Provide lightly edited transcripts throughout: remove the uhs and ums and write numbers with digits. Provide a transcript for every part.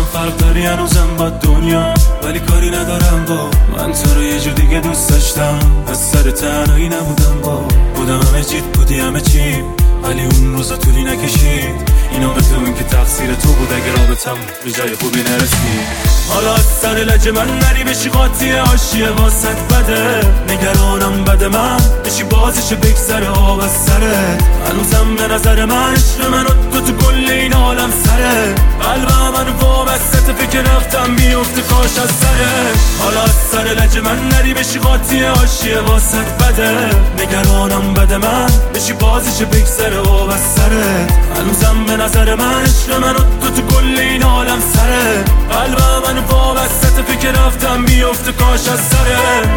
فرق داری هنوزم با دنیا، ولی کاری ندارم با من تو رو یه جور دیگه دوست داشتم. از سر تنهایی نبودم با بودم همه چیت بودی همه چی، ولی اون روزا طولی نکشید. اینا بدون که تقصیر تو بود اگه رابطم به جای خوبی نرسید. حالا از سر لج من نری بشی قاطی عاشیه واسط بده، نگرانم بده من بشی بازیش بگذره آب از سرت. هنوزم به نظر من عشق من و تو کل این عالم سره، قلبم من وابسته فکر رفتم بیفته کاش از سرت. حالا از سر لج من نری بشی قاطی عاشیه واسط بده، نگرانم بده من بشی بازیش بگذره آب از سرت. هنوزم به نظر من عشق من و تو کل این عالم سره، قلبم من وابسته فکر رفتم بیفته کاش از سرت.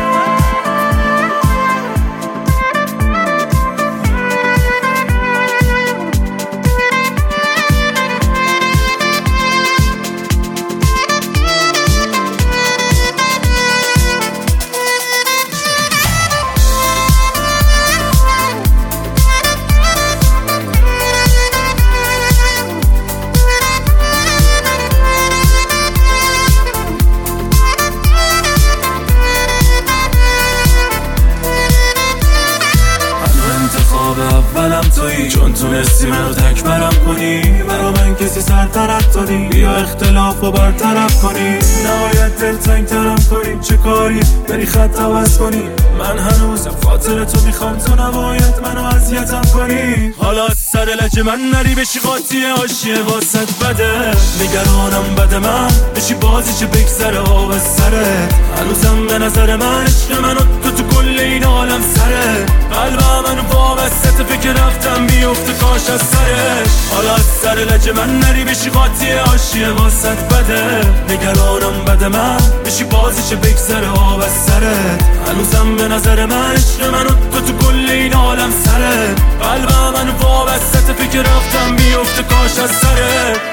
اولم تویی چون تونستی منو تک برم کنی، برا من کسی سرطرف دادی بیا اختلاف رو برطرف کنی. نهایت دلتنگ ترم کنی چه کاری بری خط عوض کنی، من هنوزم خاطر تو میخوام تو نباید منو اذیتم کنی. حالا از سر لج من نری بشی قاطی عاشیه واسط بده، نگرانم بده من بشی بازیش بگذره آب از سرت. هنوزم به نظر من عشق من و تو کل این عالم سره، قلبم من وابسته فکر رفتم بیفته کاش از سرت. حالا از سر لج من نری بشی قاطی عاشیه واسط بده، نگرانم بده من بشی بازیش بگذره آب از سرت. هنوزم به نظر من عشق من و تو کل این عالم سره، قلبم من وابسته فکر رفتم بیفته کاش از سرت.